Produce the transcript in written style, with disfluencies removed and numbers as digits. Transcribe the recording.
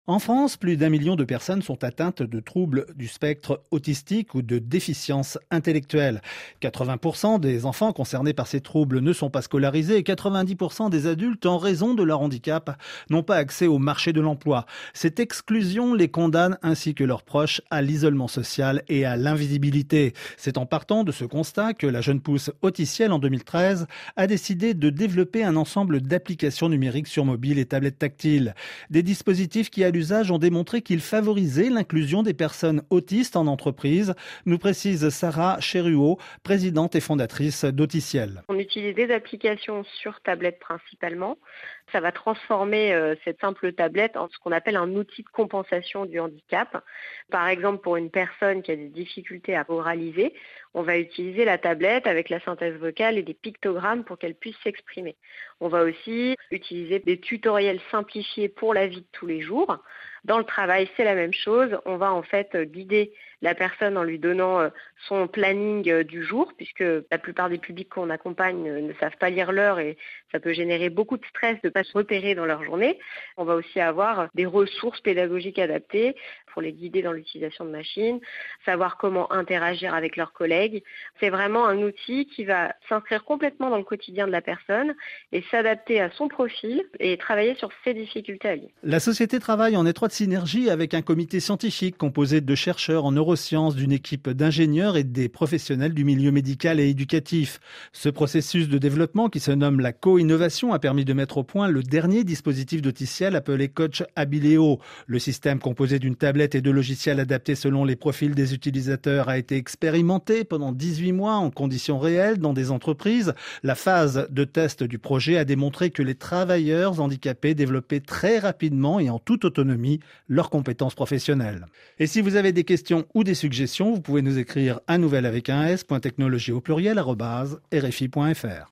En France, plus d'1 million de personnes sont atteintes de troubles du spectre autistique ou de déficience intellectuelle. 80% des enfants concernés par ces troubles ne sont pas scolarisés et 90% des adultes, en raison de leur handicap, n'ont pas accès au marché de l'emploi. Cette exclusion les condamne ainsi que leurs proches à l'isolement social et à l'invisibilité. C'est en partant de ce constat que la jeune pousse Auticiel en 2013 a décidé de développer un ensemble d'applications numériques sur mobile et tablettes tactiles. Des dispositifs qui, à l'usage, ont démontré qu'ils favorisaient l'inclusion des personnes autistes en entreprise, nous précise Sarah Cheruot, présidente et fondatrice d'Auticiel. On utilise des applications sur tablette principalement. Ça va transformer cette simple tablette en ce qu'on appelle un outil de compensation du handicap. Par exemple, pour une personne qui a des difficultés à oraliser, on va utiliser la tablette avec la synthèse vocale et des pictogrammes pour qu'elle puisse s'exprimer. On va aussi utiliser des tutoriels simplifiés pour la vie de tous les jours. Dans le travail, c'est la même chose. On va en fait guider la personne en lui donnant son planning du jour, puisque la plupart des publics qu'on accompagne ne savent pas lire l'heure et ça peut générer beaucoup de stress de ne pas se repérer dans leur journée. On va aussi avoir des ressources pédagogiques adaptées pour les guider dans l'utilisation de machines, savoir comment interagir avec leurs collègues. C'est vraiment un outil qui va s'inscrire complètement dans le quotidien de la personne et s'adapter à son profil et travailler sur ses difficultés à lire. La société travaille en étroite synergie avec un comité scientifique composé de chercheurs en neurosciences, d'une équipe d'ingénieurs et des professionnels du milieu médical et éducatif. Ce processus de développement, qui se nomme la co-innovation, a permis de mettre au point le dernier dispositif d'Auticiel appelé Coach Abileo. Le système, composé d'une tablette et de logiciels adaptés selon les profils des utilisateurs, a été expérimenté pendant 18 mois en conditions réelles dans des entreprises. La phase de test du projet a démontré que les travailleurs handicapés développaient très rapidement et en toute autonomie leurs compétences professionnelles. Et si vous avez des questions ou des suggestions, vous pouvez nous écrire à nouvelle avec un s.technologie au pluriel @rfi.fr.